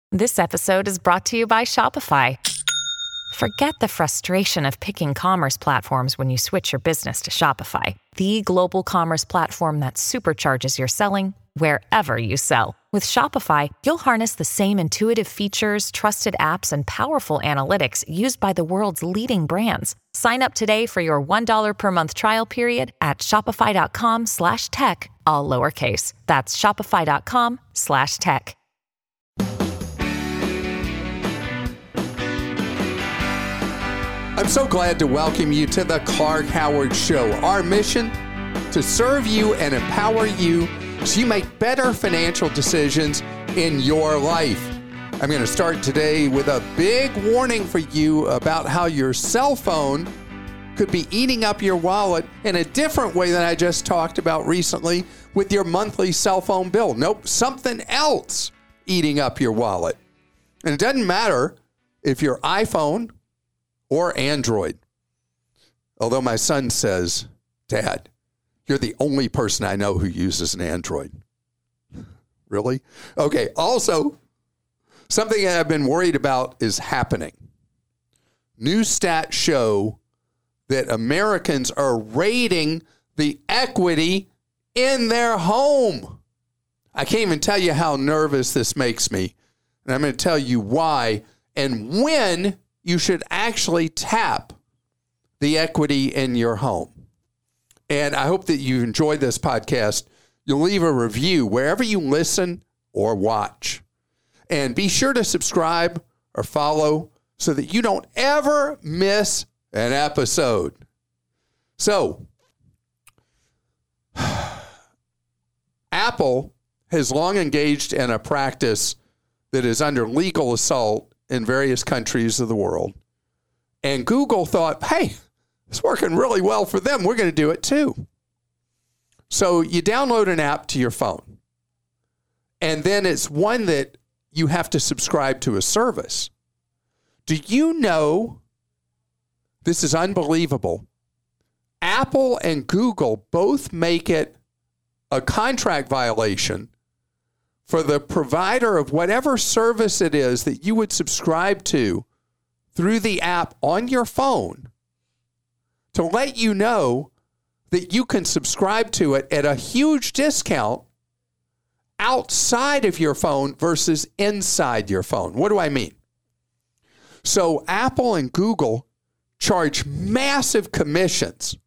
This episode is brought to you by Shopify. Forget the frustration of picking commerce platforms when you switch your business to Shopify, the global commerce platform that supercharges your selling wherever you sell. With Shopify, you'll harness the same intuitive features, trusted apps, and powerful analytics used by the world's leading brands. Sign up today for your $1 per month trial period at shopify.com/tech, all lowercase. That's shopify.com/tech. I'm so glad to welcome you to the Clark Howard Show. Our mission, to serve you and empower you so you make better financial decisions in your life. I'm going to start today with a big warning for you about how your cell phone could be eating up your wallet in a different way than I just talked about recently with your monthly cell phone bill. Nope, something else eating up your wallet. And it doesn't matter if your iPhone or Android. Although my son says, Dad, you're the only person I know who uses an Android. Really? Okay, also, something that I've been worried about is happening. New stats show that Americans are rating the equity in their home. I can't even tell you how nervous this makes me. And I'm going to tell you why and when you should actually tap the equity in your home. And I hope that you enjoyed this podcast. You'll leave a review wherever you listen or watch. And be sure to subscribe or follow so that you don't ever miss an episode. So, Apple has long engaged in a practice that is under legal assault in various countries of the world. And Google thought, hey, it's working really well for them. We're going to do it too. So you download an app to your phone. And then it's one that you have to subscribe to a service. Do you know, this is unbelievable, Apple and Google both make it a contract violation for the provider of whatever service it is that you would subscribe to through the app on your phone to let you know that you can subscribe to it at a huge discount outside of your phone versus inside your phone. What do I mean? So Apple and Google charge massive commissions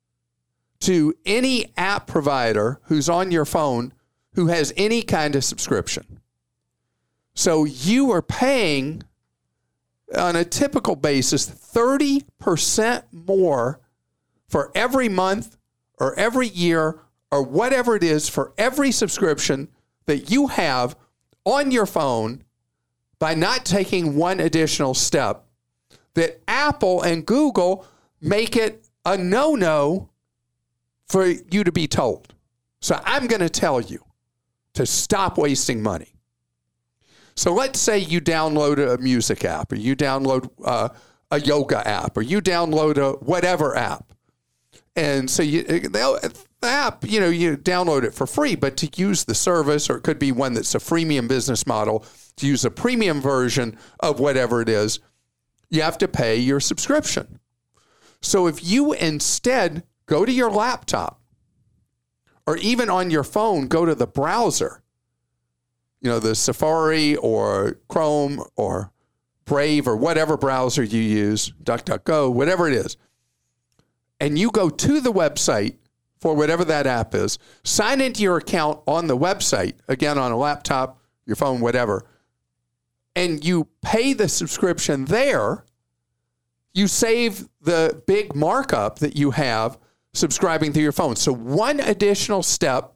to any app provider who's on your phone who has any kind of subscription. So you are paying on a typical basis 30% more for every month or every year or whatever it is for every subscription that you have on your phone by not taking one additional step that Apple and Google make it a no-no for you to be told. So I'm going to tell you to stop wasting money. So let's say you download a music app, or you download a yoga app, or you download a whatever app. And so the app, you download it for free, but to use the service, or it could be one that's a freemium business model, to use a premium version of whatever it is, you have to pay your subscription. So if you instead go to your laptop, or even on your phone, go to the browser, the Safari or Chrome or Brave or whatever browser you use, DuckDuckGo, whatever it is, and you go to the website for whatever that app is, sign into your account on the website, again, on a laptop, your phone, whatever, and you pay the subscription there, you save the big markup that you have subscribing through your phone. So one additional step,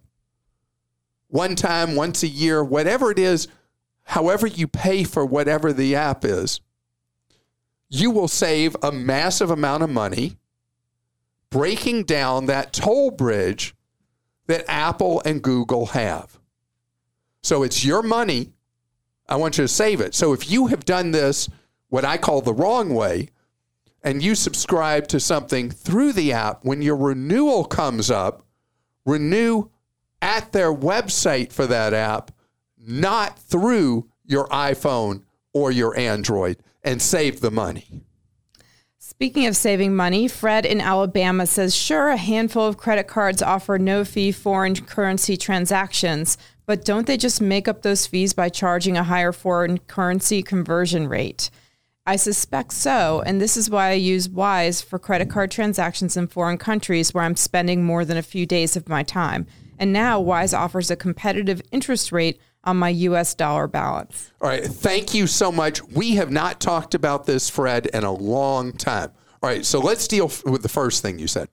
one time, once a year, whatever it is, however you pay for whatever the app is, you will save a massive amount of money breaking down that toll bridge that Apple and Google have. So it's your money. I want you to save it. So if you have done this, what I call the wrong way, and you subscribe to something through the app, when your renewal comes up, renew at their website for that app, not through your iPhone or your Android and save the money. Speaking of saving money, Fred in Alabama says, sure, a handful of credit cards offer no-fee foreign currency transactions, but don't they just make up those fees by charging a higher foreign currency conversion rate? I suspect so, and this is why I use Wise for credit card transactions in foreign countries where I'm spending more than a few days of my time. And now Wise offers a competitive interest rate on my U.S. dollar balance. All right. Thank you so much. We have not talked about this, Fred, in a long time. All right. So let's deal with the first thing you said.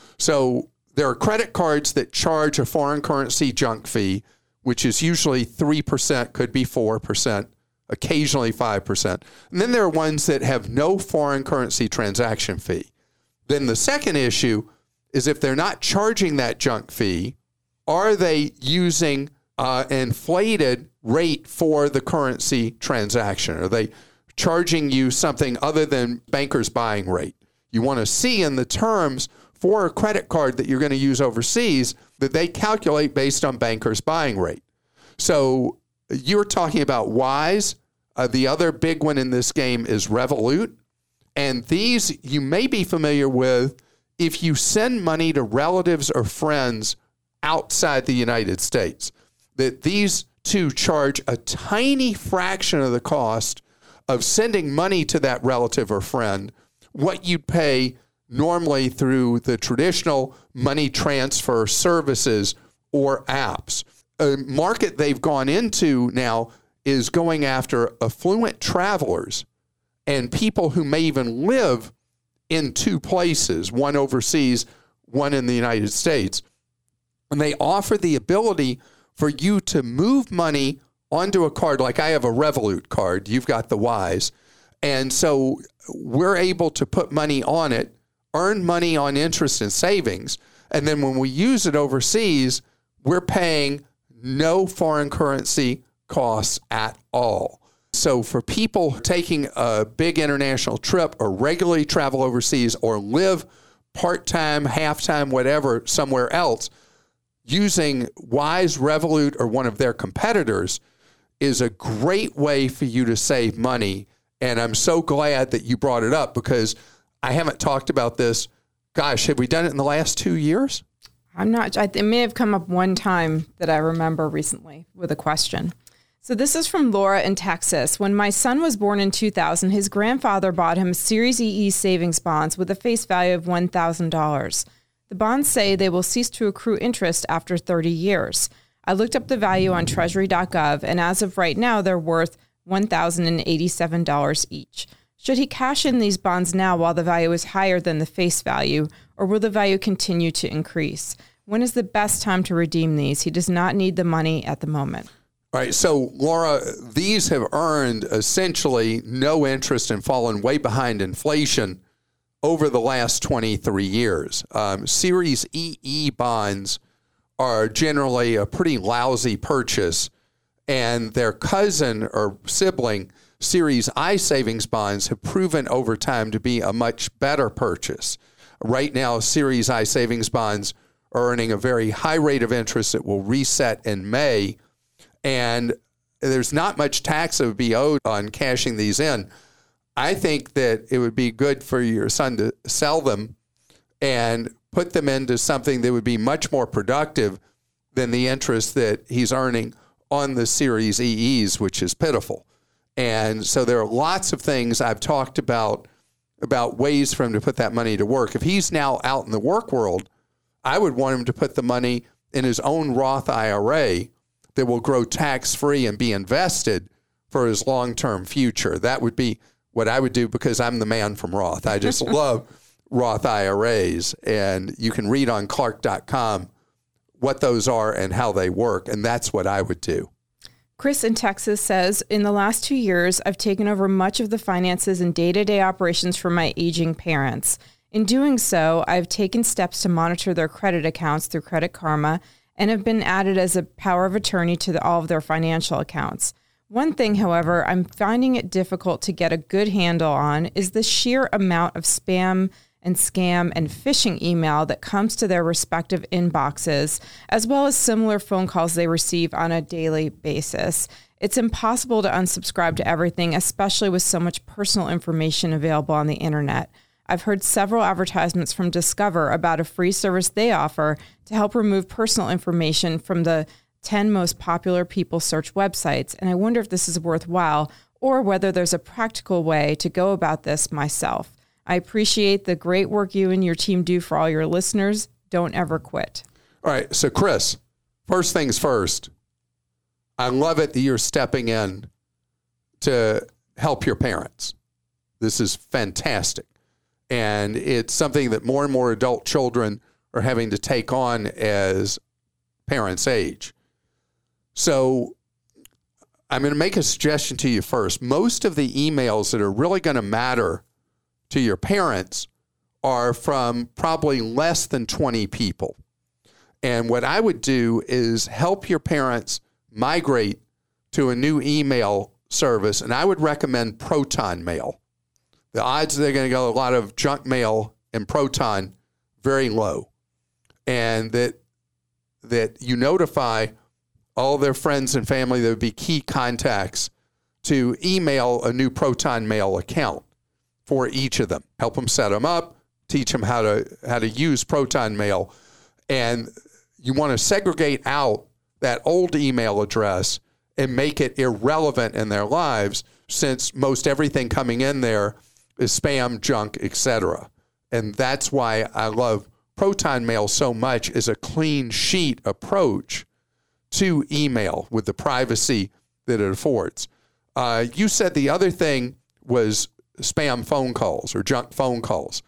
So there are credit cards that charge a foreign currency junk fee, which is usually 3%, could be 4%, occasionally 5%. And then there are ones that have no foreign currency transaction fee. Then the second issue is if they're not charging that junk fee, are they using inflated rate for the currency transaction? Are they charging you something other than banker's buying rate? You want to see in the terms for a credit card that you're going to use overseas that they calculate based on banker's buying rate. So you're talking about Wise. The other big one in this game is Revolut. And these you may be familiar with if you send money to relatives or friends outside the United States, that these two charge a tiny fraction of the cost of sending money to that relative or friend, what you'd pay normally through the traditional money transfer services or apps. A market they've gone into now is going after affluent travelers and people who may even live in two places, one overseas, one in the United States. And they offer the ability for you to move money onto a card. Like I have a Revolut card, you've got the Wise. And so we're able to put money on it, earn money on interest and savings. And then when we use it overseas, we're paying no foreign currency costs at all. So for people taking a big international trip or regularly travel overseas or live part-time, half-time, whatever, somewhere else, using Wise, Revolut, or one of their competitors is a great way for you to save money. And I'm so glad that you brought it up because I haven't talked about this. Gosh, have we done it in the last 2 years? I'm not. It may have come up one time that I remember recently with a question. So this is from Laura in Texas. When my son was born in 2000, his grandfather bought him Series EE savings bonds with a face value of $1,000. The bonds say they will cease to accrue interest after 30 years. I looked up the value on treasury.gov, and as of right now, they're worth $1,087 each. Should he cash in these bonds now while the value is higher than the face value, or will the value continue to increase? When is the best time to redeem these? He does not need the money at the moment. All right, so Laura, these have earned essentially no interest and fallen way behind inflation over the last 23 years. Series EE bonds are generally a pretty lousy purchase, and their cousin or sibling, Series I savings bonds, have proven over time to be a much better purchase. Right now, Series I savings bonds are earning a very high rate of interest that will reset in May, and there's not much tax that would be owed on cashing these in. I think that it would be good for your son to sell them and put them into something that would be much more productive than the interest that he's earning on the Series EEs, which is pitiful. And so there are lots of things I've talked about ways for him to put that money to work. If he's now out in the work world, I would want him to put the money in his own Roth IRA that will grow tax-free and be invested for his long-term future. That would be what I would do because I'm the man from Roth. I just love Roth IRAs. And you can read on Clark.com what those are and how they work. And that's what I would do. Chris in Texas says, in the last 2 years, I've taken over much of the finances and day-to-day operations for my aging parents. In doing so, I've taken steps to monitor their credit accounts through Credit Karma and have been added as a power of attorney to all of their financial accounts. One thing, however, I'm finding it difficult to get a good handle on is the sheer amount of spam and scam and phishing email that comes to their respective inboxes, as well as similar phone calls they receive on a daily basis. It's impossible to unsubscribe to everything, especially with so much personal information available on the internet. I've heard several advertisements from Discover about a free service they offer to help remove personal information from the 10 most popular people search websites, and I wonder if this is worthwhile or whether there's a practical way to go about this myself. I appreciate the great work you and your team do for all your listeners. Don't ever quit. All right. So, Chris, first things first, I love it that you're stepping in to help your parents. This is fantastic. And it's something that more and more adult children are having to take on as parents age. So I'm going to make a suggestion to you first. Most of the emails that are really going to matter to your parents are from probably less than 20 people. And what I would do is help your parents migrate to a new email service. And I would recommend Proton Mail. The odds they're going to get a lot of junk mail in Proton, very low. And that you notify all their friends and family that would be key contacts to email a new Proton Mail account for each of them. Help them set them up, teach them how to use Proton Mail. And you want to segregate out that old email address and make it irrelevant in their lives, since most everything coming in there is spam, junk, etc. And that's why I love Proton Mail so much, is a clean sheet approach to email with the privacy that it affords. You said the other thing was spam phone calls or junk phone calls.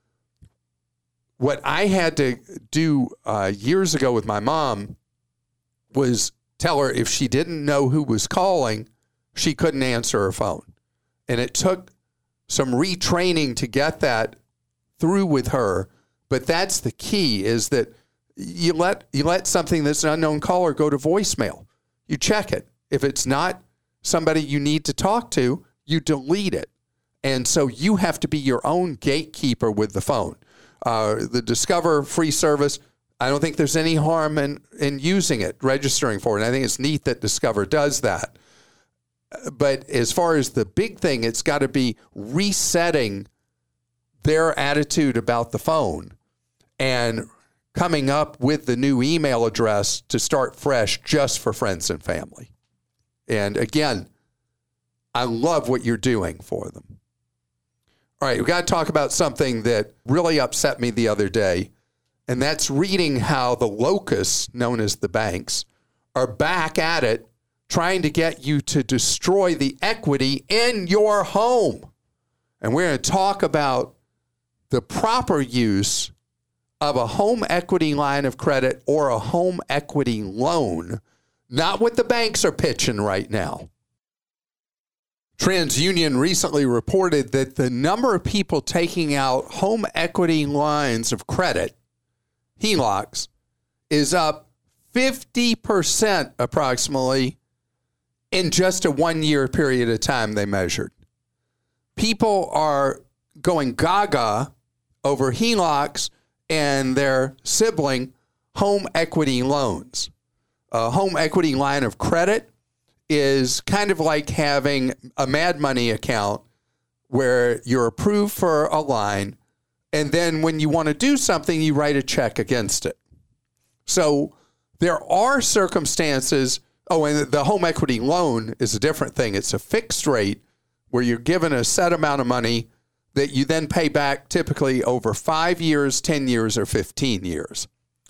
What I had to do years ago with my mom was tell her if she didn't know who was calling, she couldn't answer her phone. And it took some retraining to get that through with her. But that's the key, is that you let something that's an unknown caller go to voicemail. You check it. If it's not somebody you need to talk to, you delete it. And so you have to be your own gatekeeper with the phone. The Discover free service, I don't think there's any harm in using it, registering for it. And I think it's neat that Discover does that. But as far as the big thing, it's got to be resetting their attitude about the phone and coming up with the new email address to start fresh just for friends and family. And again, I love what you're doing for them. All right, we've got to talk about something that really upset me the other day, and that's reading how the locusts, known as the banks, are back at it, trying to get you to destroy the equity in your home. And we're going to talk about the proper use of a home equity line of credit or a home equity loan, not what the banks are pitching right now. TransUnion recently reported that the number of people taking out home equity lines of credit, HELOCs, is up 50% approximately in just a 1 year period of time they measured. People are going gaga over HELOCs and their sibling home equity loans. A home equity line of credit is kind of like having a Mad Money account where you're approved for a line, and then when you want to do something, you write a check against it. So there are circumstances. Oh, and the home equity loan is a different thing. It's a fixed rate where you're given a set amount of money that you then pay back typically over 5 years, 10 years, or 15 years.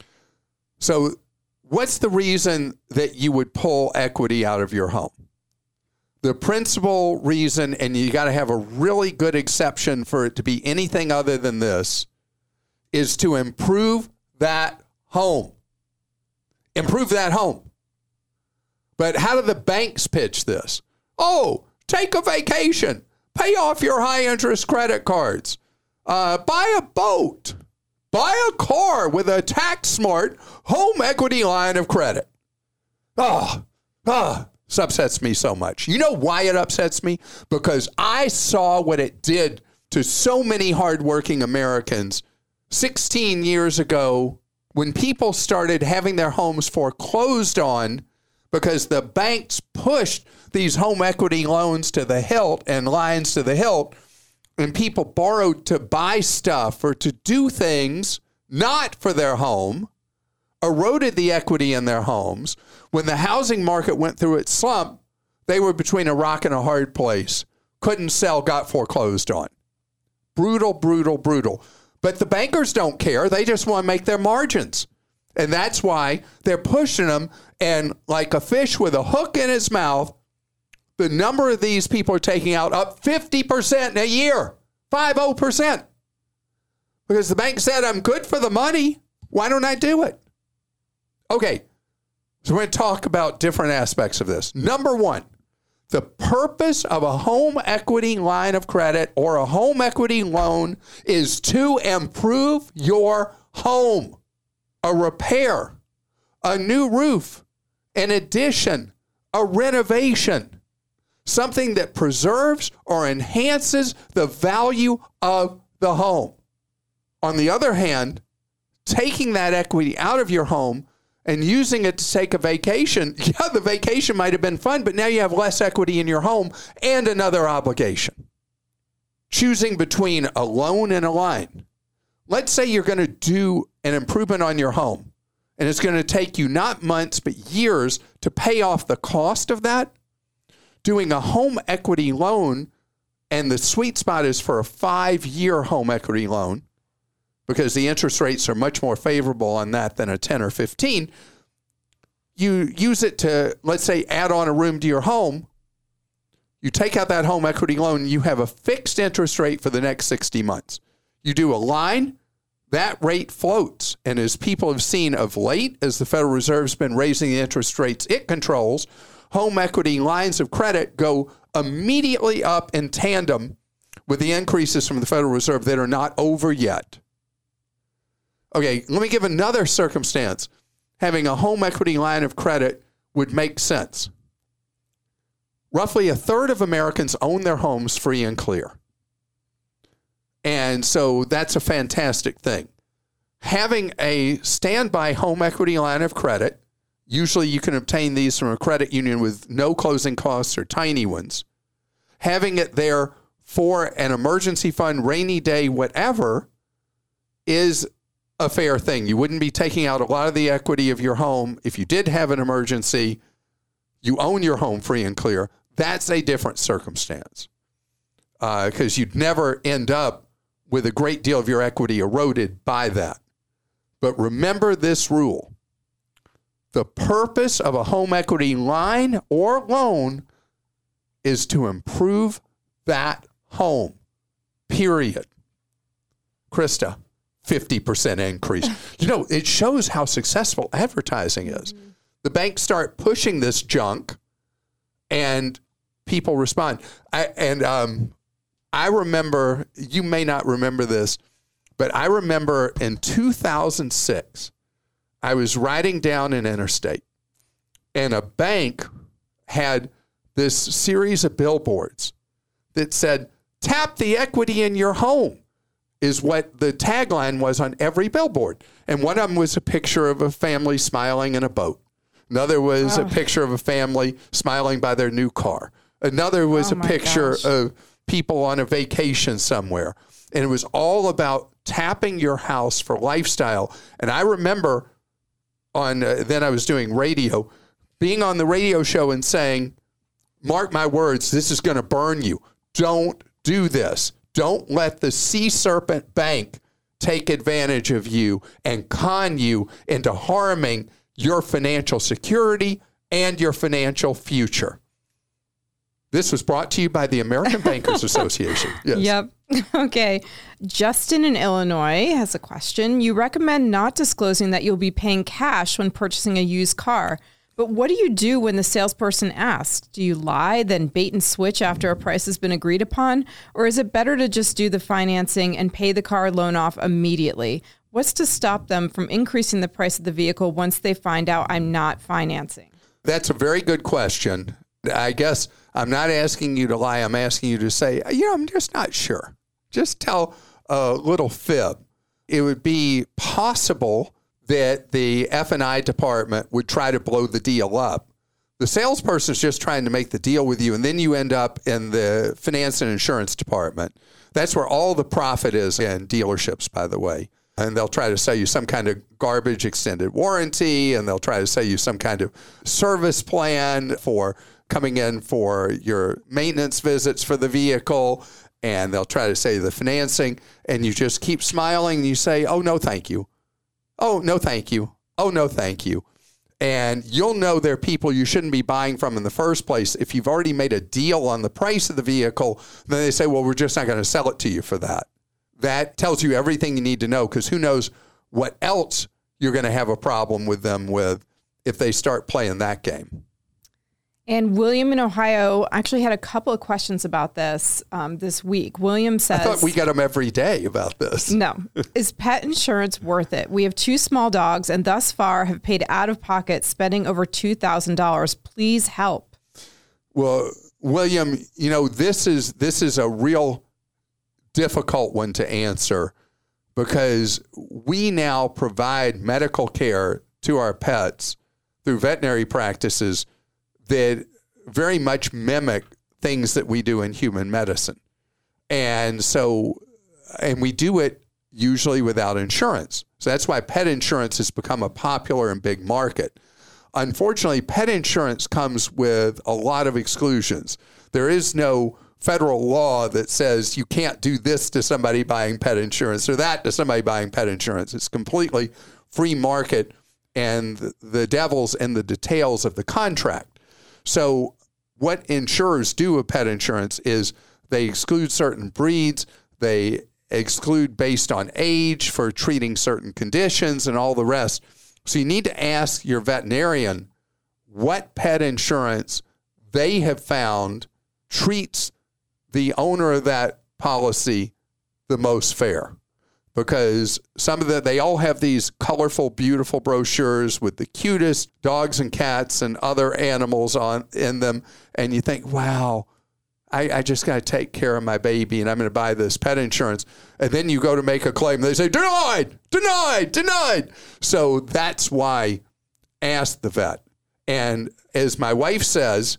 So what's the reason that you would pull equity out of your home? The principal reason, and you got to have a really good exception for it to be anything other than this, is to improve that home. Improve that home. But how do the banks pitch this? Oh, take a vacation. Pay off your high-interest credit cards. Buy a boat. Buy a car with a tax-smart home equity line of credit. This upsets me so much. You know why it upsets me? Because I saw what it did to so many hardworking Americans 16 years ago when people started having their homes foreclosed on because the banks pushed these home equity loans to the hilt and lines to the hilt, and people borrowed to buy stuff or to do things not for their home, eroded the equity in their homes. When the housing market went through its slump, they were between a rock and a hard place. Couldn't sell, got foreclosed on. Brutal, brutal, brutal. But the bankers don't care. They just want to make their margins. And that's why they're pushing them. And like a fish with a hook in his mouth, the number of these people are taking out up 50% in a year. 50%. Because the bank said, I'm good for the money. Why don't I do it? Okay. So we're going to talk about different aspects of this. Number one, the purpose of a home equity line of credit or a home equity loan is to improve your home. A repair, a new roof, an addition, a renovation, something that preserves or enhances the value of the home. On the other hand, taking that equity out of your home and using it to take a vacation, yeah, the vacation might have been fun, but now you have less equity in your home and another obligation. Choosing between a loan and a line. Let's say you're going to do an improvement on your home, and it's going to take you not months, but years to pay off the cost of that. Doing a home equity loan, and the sweet spot is for a 5-year home equity loan, because the interest rates are much more favorable on that than a 10 or 15. You use it to, let's say, add on a room to your home. You take out that home equity loan, and you have a fixed interest rate for the next 60 months. You do a line, that rate floats. And as people have seen of late, as the Federal Reserve's been raising the interest rates it controls, home equity lines of credit go immediately up in tandem with the increases from the Federal Reserve that are not over yet. Okay, let me give another circumstance. Having a home equity line of credit would make sense. Roughly a third of Americans own their homes free and clear. And so that's a fantastic thing. Having a standby home equity line of credit, usually you can obtain these from a credit union with no closing costs or tiny ones. Having it there for an emergency fund, rainy day, whatever, is a fair thing. You wouldn't be taking out a lot of the equity of your home. If you did have an emergency, you own your home free and clear. That's a different circumstance because you'd never end up with a great deal of your equity eroded by that. But remember this rule. The purpose of a home equity line or loan is to improve that home, period. Krista, 50% increase. You know, it shows how successful advertising is. Mm-hmm. The banks start pushing this junk and people respond. I remember, you may not remember this, but I remember in 2006, I was riding down an interstate and a bank had this series of billboards that said, tap the equity in your home, is what the tagline was on every billboard. And one of them was a picture of a family smiling in a boat. Another was a picture of a family smiling by their new car. Another was a picture of people on a vacation somewhere. And it was all about tapping your house for lifestyle. And I remember then I was doing radio, being on the radio show and saying, mark my words, this is going to burn you. Don't do this. Don't let the Sea Serpent Bank take advantage of you and con you into harming your financial security and your financial future. This was brought to you by the American Bankers Association. Yes. Yep. Okay. Justin in Illinois has a question. You recommend not disclosing that you'll be paying cash when purchasing a used car. But what do you do when the salesperson asks? Do you lie, then bait and switch after a price has been agreed upon? Or is it better to just do the financing and pay the car loan off immediately? What's to stop them from increasing the price of the vehicle once they find out I'm not financing? That's a very good question. I guess I'm not asking you to lie. I'm asking you to say, I'm just not sure. Just tell a little fib. It would be possible that the F&I department would try to blow the deal up. The salesperson's just trying to make the deal with you, and then you end up in the finance and insurance department. That's where all the profit is in dealerships, by the way. And they'll try to sell you some kind of garbage extended warranty, and they'll try to sell you some kind of service plan for coming in for your maintenance visits for the vehicle, and they'll try to sell you the financing, and you just keep smiling, and you say, oh, no, thank you. Oh, no, thank you. Oh, no, thank you. And you'll know they're people you shouldn't be buying from in the first place. If you've already made a deal on the price of the vehicle, then they say, well, we're just not going to sell it to you for that. That tells you everything you need to know, because who knows what else you're going to have a problem with them with if they start playing that game. And William in Ohio actually had a couple of questions about this this week. William says, I thought we get them every day about this. No. Is pet insurance worth it? We have 2 small dogs and thus far have paid out of pocket, spending over $2,000. Please help. Well, William, this is a real difficult one to answer, because we now provide medical care to our pets through veterinary practices that very much mimic things that we do in human medicine. And we do it usually without insurance. So that's why pet insurance has become a popular and big market. Unfortunately, pet insurance comes with a lot of exclusions. There is no federal law that says you can't do this to somebody buying pet insurance or that to somebody buying pet insurance. It's completely free market, and the devil's in the details of the contract. So what insurers do with pet insurance is they exclude certain breeds, they exclude based on age for treating certain conditions and all the rest. So you need to ask your veterinarian what pet insurance they have found treats the owner of that policy the most fair. Because they all have these colorful, beautiful brochures with the cutest dogs and cats and other animals in them. And you think, wow, I just got to take care of my baby and I'm going to buy this pet insurance. And then you go to make a claim. They say, denied, denied, denied. So that's why ask the vet. And as my wife says,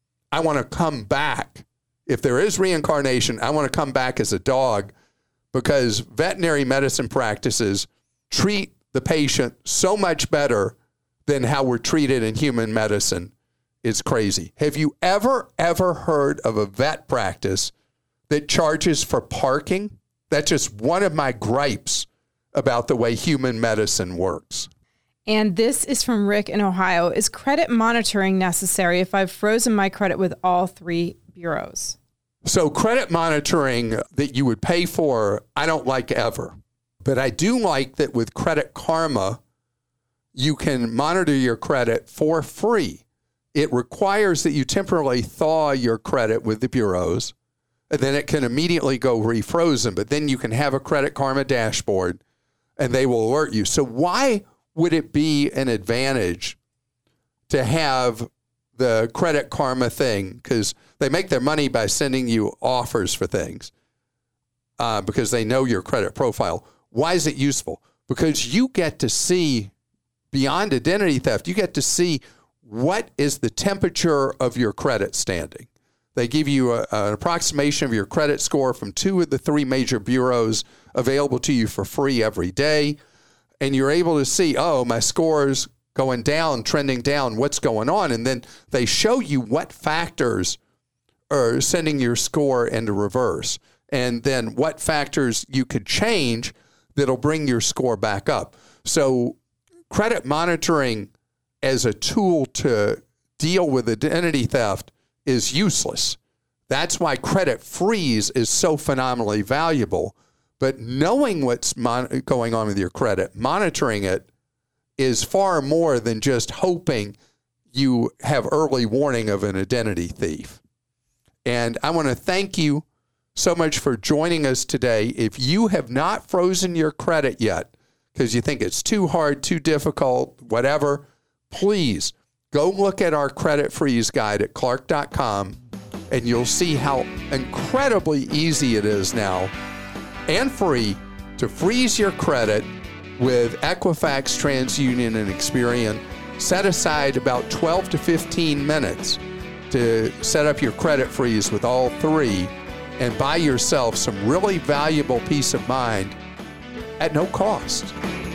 I want to come back. If there is reincarnation, I want to come back as a dog, because veterinary medicine practices treat the patient so much better than how we're treated in human medicine. It's crazy. Have you ever heard of a vet practice that charges for parking? That's just one of my gripes about the way human medicine works. And this is from Rick in Ohio. Is credit monitoring necessary if I've frozen my credit with all 3 bureaus? So credit monitoring that you would pay for, I don't like ever. But I do like that with Credit Karma, you can monitor your credit for free. It requires that you temporarily thaw your credit with the bureaus, and then it can immediately go refrozen. But then you can have a Credit Karma dashboard, and they will alert you. So why would it be an advantage to have the Credit Karma thing? Because they make their money by sending you offers for things because they know your credit profile. Why is it useful? Because you get to see, beyond identity theft, you get to see what is the temperature of your credit standing. They give you an approximation of your credit score from 2 of the 3 major bureaus available to you for free every day. And you're able to see, oh, my score's going down, trending down, what's going on? And then they show you what factors are sending your score into reverse, and then what factors you could change that'll bring your score back up. So credit monitoring as a tool to deal with identity theft is useless. That's why credit freeze is so phenomenally valuable. But knowing what's going on with your credit, monitoring it, is far more than just hoping you have early warning of an identity thief. And I want to thank you so much for joining us today. If you have not frozen your credit yet, because you think it's too hard, too difficult, whatever, please go look at our credit freeze guide at Clark.com, and you'll see how incredibly easy it is now and free to freeze your credit with Equifax, TransUnion, and Experian. Set aside about 12 to 15 minutes to set up your credit freeze with all three and buy yourself some really valuable peace of mind at no cost.